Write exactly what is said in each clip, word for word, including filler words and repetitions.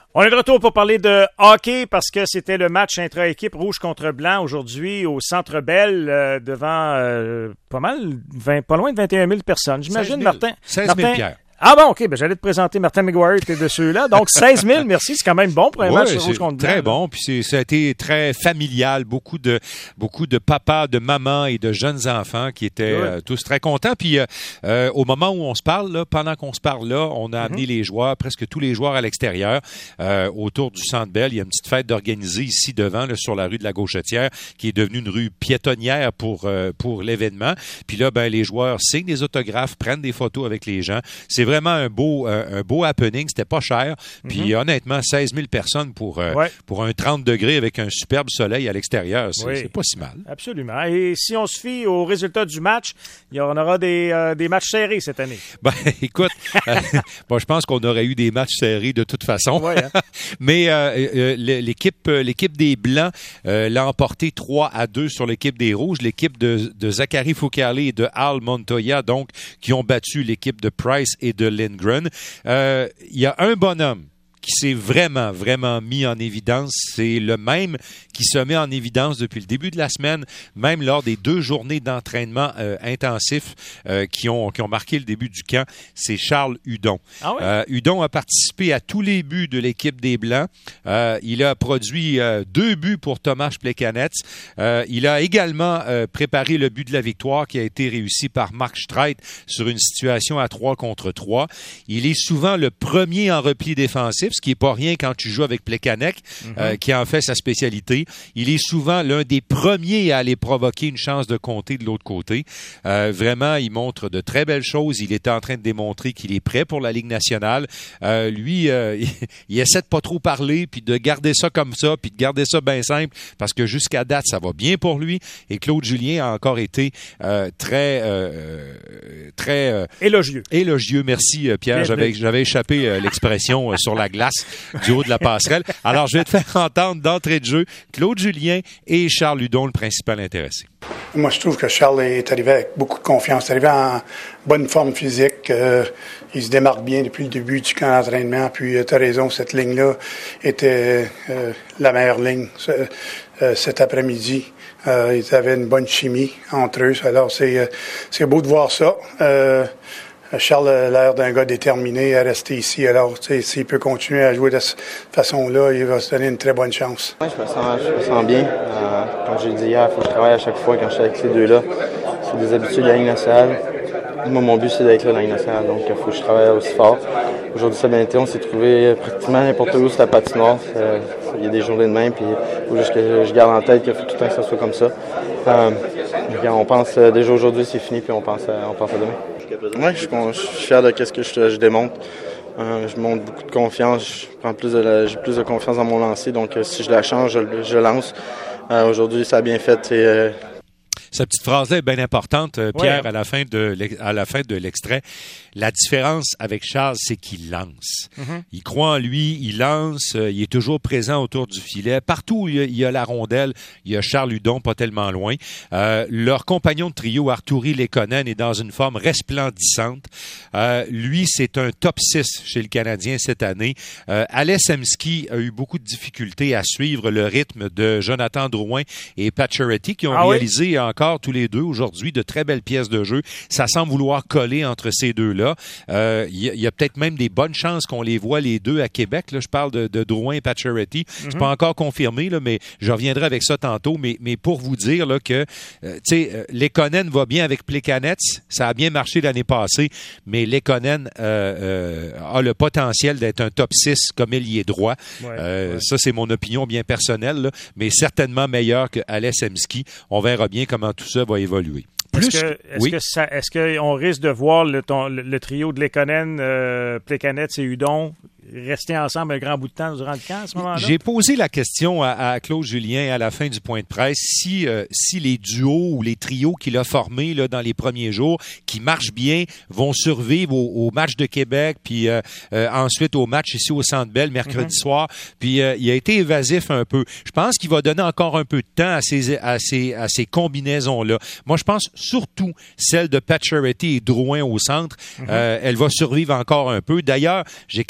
On est de retour pour parler de hockey parce que c'était le match intra-équipe rouge contre blanc aujourd'hui au Centre Bell euh, devant euh, pas mal, vingt, pas loin de vingt et un mille personnes. J'imagine, Martin. seize mille, Martin, Pierre. Ah bon, OK, ben j'allais te présenter Martin McGuire, t'es de ceux-là. Donc seize mille, merci, c'est quand même bon pour un ouais, match rouge contre blanc. Très bon, puis c'est, ça a été très familial, beaucoup de beaucoup de papas, de mamans et de jeunes enfants qui étaient ouais. euh, tous très contents. Puis euh, euh, au moment où on se parle, là, pendant qu'on se parle là, on a amené mm-hmm. les joueurs, presque tous les joueurs à l'extérieur, euh, autour du Centre Bell. Il y a une petite fête d'organiser ici devant, là, sur la rue de la Gauchetière, qui est devenue une rue piétonnière pour euh, pour l'événement. Puis là, ben les joueurs signent des autographes, prennent des photos avec les gens. C'est vraiment un beau un beau happening, c'était pas cher. Puis mm-hmm. honnêtement, seize mille personnes pour euh, ouais. pour un trente degrés avec un superbe soleil à l'extérieur, c'est, oui. c'est pas si mal. Absolument. Et si on se fie aux résultats du match, il y en aura des euh, des matchs serrés cette année. Ben écoute, euh, bon, je pense qu'on aurait eu des matchs serrés de toute façon. Ouais, hein? Mais euh, euh, l'équipe l'équipe des Blancs euh, l'a emporté trois à deux sur l'équipe des Rouges, l'équipe de de Zachary Foucalé et de Al Montoya, donc qui ont battu l'équipe de Price et de Lindgren. Euh, il y a un bonhomme qui s'est vraiment, vraiment mis en évidence. C'est le même qui se met en évidence depuis le début de la semaine, même lors des deux journées d'entraînement euh, intensifs euh, qui ont qui ont marqué le début du camp. C'est Charles Hudon. Ah oui? euh, Hudon a participé à tous les buts de l'équipe des Blancs. Euh, il a produit euh, deux buts pour Tomas Plekanec. Euh, il a également euh, préparé le but de la victoire qui a été réussi par Mark Streit sur une situation à trois contre trois. Il est souvent le premier en repli défensif, ce qui n'est pas rien quand tu joues avec Plekanec, mm-hmm. euh, qui en fait sa spécialité. Il est souvent l'un des premiers à aller provoquer une chance de compter de l'autre côté. Euh, vraiment, il montre de très belles choses. Il est en train de démontrer qu'il est prêt pour la Ligue nationale. Euh, lui, euh, il, il essaie de pas trop parler, puis de garder ça comme ça, puis de garder ça bien simple, parce que jusqu'à date, ça va bien pour lui. Et Claude Julien a encore été euh, très... Euh, très euh, élogieux. Élogieux, merci Pierre. J'avais, j'avais échappé euh, l'expression euh, sur la glace du haut de la passerelle. Alors, je vais te faire entendre d'entrée de jeu Claude Julien et Charles Hudon, le principal intéressé. Moi, je trouve que Charles est arrivé avec beaucoup de confiance. Il est arrivé en bonne forme physique. Euh, il se démarque bien depuis le début du camp d'entraînement. Puis, euh, tu as raison, cette ligne-là était euh, la meilleure ligne euh, cet après-midi. Euh, ils avaient une bonne chimie entre eux. Alors, c'est, euh, c'est beau de voir ça. Euh, Charles a l'air d'un gars déterminé à rester ici. Alors, tu sais, s'il peut continuer à jouer de cette façon-là, il va se donner une très bonne chance. Oui, je me sens, je me sens bien. Euh, comme j'ai dit hier, il faut que je travaille à chaque fois quand je suis avec ces deux-là. C'est des habitudes de la Ligue nationale. Moi, mon but, c'est d'être là dans la Ligue nationale. Donc, il faut que je travaille aussi fort. Aujourd'hui, ça a bien été. On s'est trouvé pratiquement n'importe où sur la patinoire. Euh, il y a des journées de même. Puis, il faut juste que je garde en tête qu'il faut tout le temps que ça soit comme ça. Euh, on pense euh, déjà aujourd'hui, c'est fini. Puis, on pense à, on pense à demain. Oui, je, je suis fier de ce que je, je démontre. Euh, je montre beaucoup de confiance. Je prends plus de la, j'ai plus de confiance dans mon lancer. Donc, euh, si je la change, je, je lance. Euh, aujourd'hui, ça a bien fait. Et, euh, Sa petite phrase-là est bien importante, Pierre, ouais. à la fin de à la fin de l'extrait. La différence avec Charles, c'est qu'il lance. Mm-hmm. Il croit en lui, il lance, il est toujours présent autour du filet. Partout où il y a, il y a la rondelle, il y a Charles Hudon, pas tellement loin. Euh, leur compagnon de trio, Artturi Lekonen, est dans une forme resplendissante. Euh, lui, c'est un top six chez le Canadien cette année. Euh, Ales Hemsky a eu beaucoup de difficultés à suivre le rythme de Jonathan Drouin et Pacioretty, qui ont ah réalisé oui? encore tous les deux aujourd'hui de très belles pièces de jeu. Ça semble vouloir coller entre ces deux-là. Euh, il y a, y a peut-être même des bonnes chances qu'on les voit les deux à Québec. Là, je parle de, de Drouin et Pacioretty. Mm-hmm. C'est pas encore confirmé, là, mais je reviendrai avec ça tantôt. Mais, mais pour vous dire là, que euh, tu sais, euh, Lekonen va bien avec Plekanec. Ça a bien marché l'année passée, mais Lekonen euh, euh, a le potentiel d'être un top six comme ailier droit. Ouais, euh, ouais. Ça, c'est mon opinion bien personnelle, là, mais certainement meilleur que Ales Hemsky. On verra bien comment tout ça va évoluer. Plus, est-ce que, est-ce oui. que ça, est-ce qu'on risque de voir le, ton, le, le trio de Lekonen, euh, Plekanec et Hudon rester ensemble un grand bout de temps durant le camp à ce moment-là? J'ai posé la question à, à Claude Julien à la fin du point de presse si euh, si les duos ou les trios qu'il a formés là dans les premiers jours, qui marchent bien, vont survivre au, au match de Québec, puis euh, euh, ensuite au match ici au Centre Bell mercredi mm-hmm. soir. Puis euh, il a été évasif un peu. Je pense qu'il va donner encore un peu de temps à ces à ces à ces combinaisons-là. Moi, je pense surtout celle de Pacioretty et Drouin au centre. Mm-hmm. Euh, elle va survivre encore un peu. D'ailleurs, j'ai questionné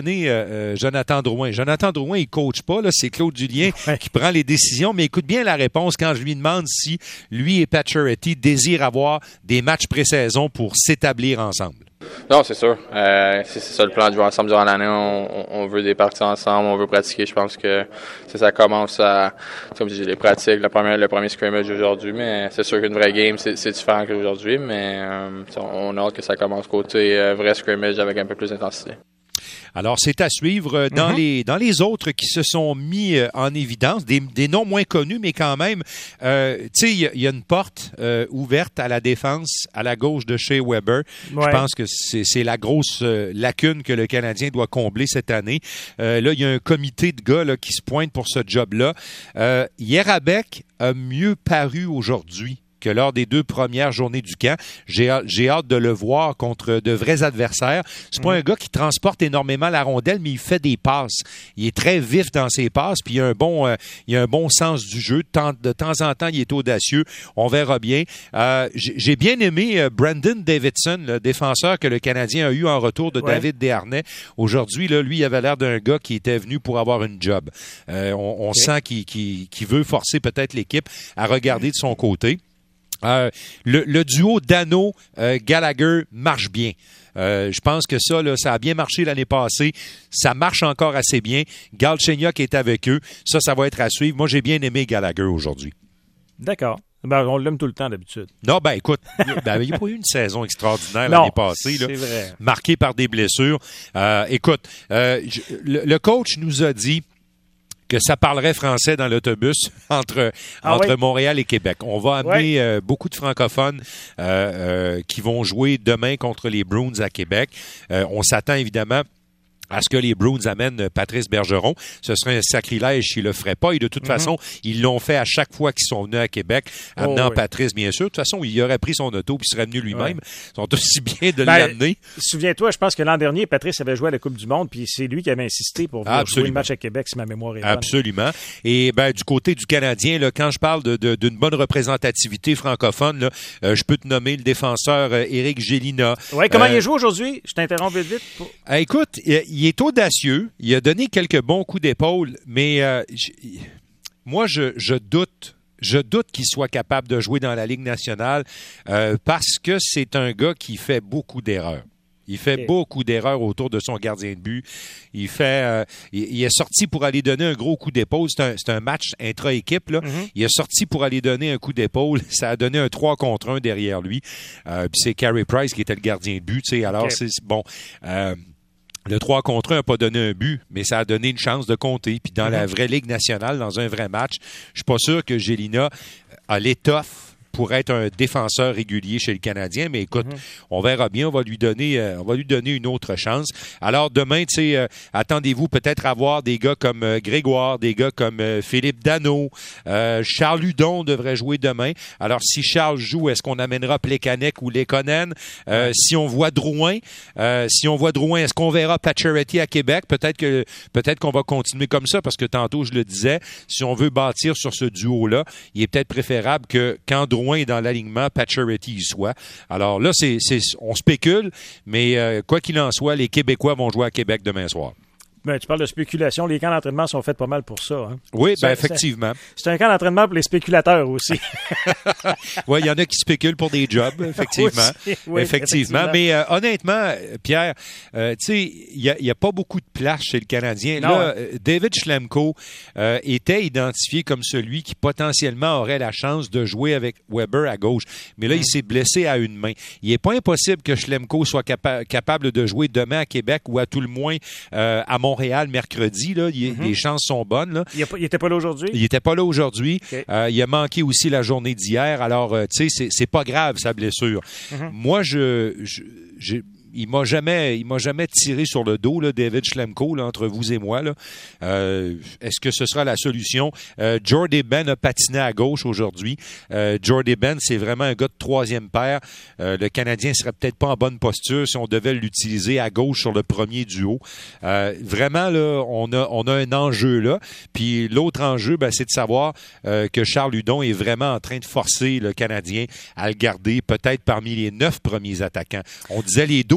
mentionné euh, Jonathan Drouin. Jonathan Drouin, il coach pas, là, c'est Claude Julien ouais. qui prend les décisions, mais écoute bien la réponse quand je lui demande si lui et Pacioretty désirent avoir des matchs pré-saison pour s'établir ensemble. Non, c'est sûr. Euh, c'est, c'est ça le plan de jouer ensemble durant l'année. On, on veut des parties ensemble, on veut pratiquer. Je pense que ça, ça commence à, comme je dis, les pratiques, le premier, le premier scrimmage aujourd'hui. Mais c'est sûr qu'une vraie game, c'est, c'est différent qu'aujourd'hui. Mais euh, on a hâte que ça commence côté euh, vrai scrimmage avec un peu plus d'intensité. Alors, c'est à suivre dans, mm-hmm. les, dans les autres qui se sont mis en évidence, des, des noms moins connus, mais quand même, euh, tu sais, il y, y a une porte euh, ouverte à la défense, à la gauche de Shea Weber. Ouais. Je pense que c'est, c'est la grosse euh, lacune que le Canadien doit combler cette année. Euh, là, il y a un comité de gars là, qui se pointent pour ce job-là. Euh, Yerabek a mieux paru aujourd'hui que lors des deux premières journées du camp. J'ai, j'ai hâte de le voir contre de vrais adversaires. C'est mmh. pas un gars qui transporte énormément la rondelle, mais il fait des passes. Il est très vif dans ses passes, puis il a un bon, euh, il a un bon sens du jeu. De temps, de temps en temps, il est audacieux. On verra bien. Euh, j'ai, j'ai bien aimé euh, Brandon Davidson, le défenseur que le Canadien a eu en retour de ouais. David Desharnais. Aujourd'hui, là, lui, il avait l'air d'un gars qui était venu pour avoir une job. Euh, on on okay. sent qu'il, qu'il, qu'il veut forcer peut-être l'équipe à regarder de son côté. Euh, le, le duo Dano-Gallagher euh, marche bien. Euh, je pense que ça, là, ça a bien marché l'année passée. Ça marche encore assez bien. Galchenyuk est avec eux. Ça, ça va être à suivre. Moi, j'ai bien aimé Gallagher aujourd'hui. D'accord. Ben, on l'aime tout le temps d'habitude. Non, ben écoute, ben, il n'y a pas eu une saison extraordinaire non, l'année passée, là, c'est vrai. Marquée par des blessures. Euh, écoute, euh, je, le, le coach nous a dit que ça parlerait français dans l'autobus entre ah entre oui? Montréal et Québec. On va amener ouais. euh, beaucoup de francophones euh, euh, qui vont jouer demain contre les Bruins à Québec. Euh, on s'attend évidemment à ce que les Bruins amènent Patrice Bergeron. Ce serait un sacrilège s'ils le feraient pas. Et de toute mm-hmm. façon, ils l'ont fait à chaque fois qu'ils sont venus à Québec, amenant oh, oui. Patrice, bien sûr. De toute façon, il aurait pris son auto puis serait venu lui-même. Ouais. Ils sont aussi bien de ben, l'amener. Souviens-toi, je pense que l'an dernier, Patrice avait joué à la Coupe du Monde, puis c'est lui qui avait insisté pour venir Absolument. jouer le match à Québec, si ma mémoire est bonne. Absolument. Et ben du côté du Canadien, là, quand je parle de, de, d'une bonne représentativité francophone, là, euh, je peux te nommer le défenseur euh, Éric Gélina. Oui, comment euh, il a joué aujourd'hui? Je t'interromps vite vite. Pour... Euh, écoute, il, il est audacieux. Il a donné quelques bons coups d'épaule, mais euh, je, moi, je, je doute. Je doute qu'il soit capable de jouer dans la Ligue nationale euh, parce que c'est un gars qui fait beaucoup d'erreurs. Il fait okay. beaucoup d'erreurs autour de son gardien de but. Il fait, euh, il, il est sorti pour aller donner un gros coup d'épaule. C'est un, c'est un match intra-équipe, là. Mm-hmm. Il est sorti pour aller donner un coup d'épaule. Ça a donné un trois contre un derrière lui. Euh, puis c'est Carey Price qui était le gardien de but, tu sais. Alors, okay. c'est bon. Euh, Le trois contre un n'a pas donné un but, mais ça a donné une chance de compter. Puis dans mm-hmm. la vraie Ligue nationale, dans un vrai match, je suis pas sûr que Gélina a l'étoffe pour être un défenseur régulier chez le Canadien, mais écoute, mm-hmm. on verra bien, on va lui donner euh, on va lui donner une autre chance. Alors demain, tu sais, euh, attendez-vous peut-être à voir des gars comme euh, Grégoire, des gars comme euh, Philippe Dano, euh, Charles Hudon devrait jouer demain. Alors si Charles joue, est-ce qu'on amènera Plekanec ou Lekonen? Euh, ouais. Si on voit Drouin, euh, si on voit Drouin, est-ce qu'on verra Pacioretty à Québec? Peut-être que peut-être qu'on va continuer comme ça, parce que tantôt je le disais, si on veut bâtir sur ce duo-là, il est peut-être préférable que quand Drouin est dans l'alignement, Pacioretty y soit. Alors là, c'est, c'est, on spécule, mais euh, quoi qu'il en soit, les Québécois vont jouer à Québec demain soir. Ben, tu parles de spéculation. Les camps d'entraînement sont faits pas mal pour ça. Hein? Oui, c'est, ben effectivement. C'est, c'est un camp d'entraînement pour les spéculateurs aussi. Oui, il y en a qui spéculent pour des jobs, effectivement. Oui, oui, effectivement. effectivement. Mais euh, honnêtement, Pierre, euh, tu sais, il n'y a, y a pas beaucoup de place chez le Canadien. Non, là, hein? David Schlemko euh, était identifié comme celui qui potentiellement aurait la chance de jouer avec Weber à gauche. Mais là, mmh. il s'est blessé à une main. Il n'est pas impossible que Schlemko soit capa- capable de jouer demain à Québec ou à tout le moins euh, à Montréal. Montréal mercredi, là, il, mm-hmm. les chances sont bonnes. Là. Il n'était pas là aujourd'hui? Il n'était pas là aujourd'hui. Okay. Euh, il a manqué aussi la journée d'hier. Alors, euh, tu sais, c'est, c'est pas grave, sa blessure. Mm-hmm. Moi, je, je, j'ai... Il m'a jamais, il m'a jamais tiré sur le dos, là, David Schlemko, là, entre vous et moi. Là. Euh, est-ce que ce sera la solution? Euh, Jordy Ben a patiné à gauche aujourd'hui. Euh, Jordy Ben, c'est vraiment un gars de troisième paire. Euh, le Canadien serait peut-être pas en bonne posture si on devait l'utiliser à gauche sur le premier duo. Euh, vraiment, là, on a, on a un enjeu là. Puis l'autre enjeu, ben, c'est de savoir euh, que Charles Hudon est vraiment en train de forcer le Canadien à le garder peut-être parmi les neuf premiers attaquants. On disait les douze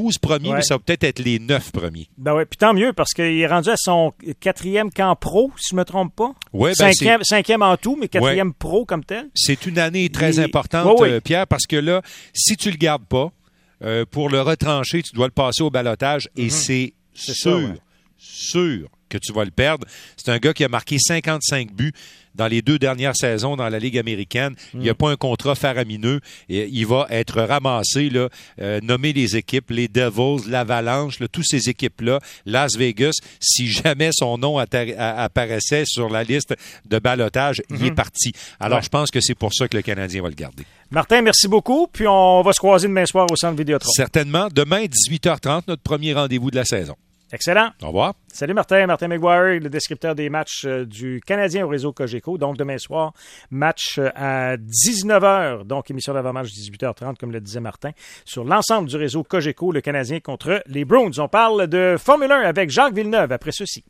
douze premiers, ouais. mais ça va peut-être être les neuf premiers. Ben oui, puis tant mieux, parce qu'il est rendu à son quatrième camp pro, si je ne me trompe pas. Ouais, ben cinquième, cinquième en tout, mais quatrième ouais. pro comme tel. C'est une année très Et... importante, ouais, ouais. Euh, Pierre, parce que là, si tu le gardes pas, euh, pour le retrancher, tu dois le passer au balotage, et mm-hmm. c'est, c'est sûr, ça, ouais. sûr que tu vas le perdre. C'est un gars qui a marqué cinquante-cinq buts dans les deux dernières saisons dans la Ligue américaine. Mm. Il n'y a pas un contrat faramineux. Et il va être ramassé, là, euh, nommer les équipes, les Devils, l'Avalanche, là, toutes ces équipes-là, Las Vegas. Si jamais son nom atta- a- apparaissait sur la liste de ballottage, mm-hmm. il est parti. Alors, ouais. je pense que c'est pour ça que le Canadien va le garder. Martin, merci beaucoup. Puis on va se croiser demain soir au Centre Vidéotron. Certainement. Demain, dix-huit heures trente, notre premier rendez-vous de la saison. Excellent. Au revoir. Salut Martin. Martin McGuire, le descripteur des matchs euh, du Canadien au réseau Cogeco. Donc, demain soir, match euh, à dix-neuf heures. Donc, émission d'avant-match dix-huit heures trente, comme le disait Martin, sur l'ensemble du réseau Cogeco, le Canadien contre les Bruins. On parle de Formule un avec Jacques Villeneuve après ceci.